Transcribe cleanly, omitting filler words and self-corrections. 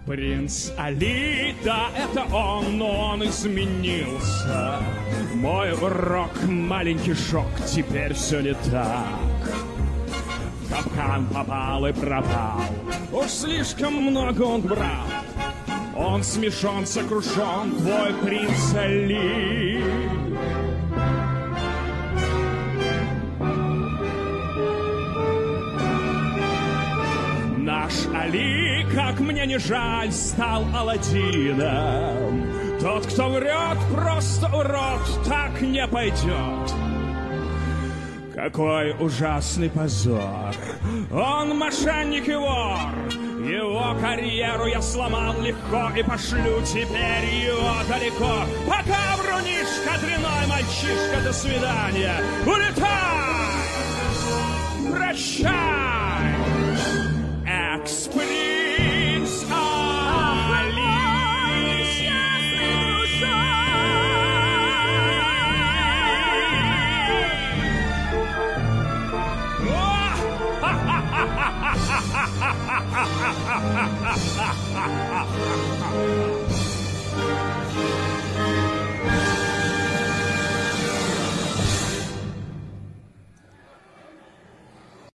Принц Али, да, это он, но он изменился. Мой урок, маленький шок, теперь все не так. В капкан попал и пропал, уж слишком много он брал. Он смешон, сокрушен, твой принц Али. Наш Али, как мне не жаль, стал Аладдином. Тот, кто врет, просто урод, так не пойдет. Какой ужасный позор! Он мошенник и вор! Его карьеру я сломал легко и пошлю теперь его далеко. Пока, врунишка, дряной мальчишка, до свидания! Улетай! Прощай! Экс-принц Али!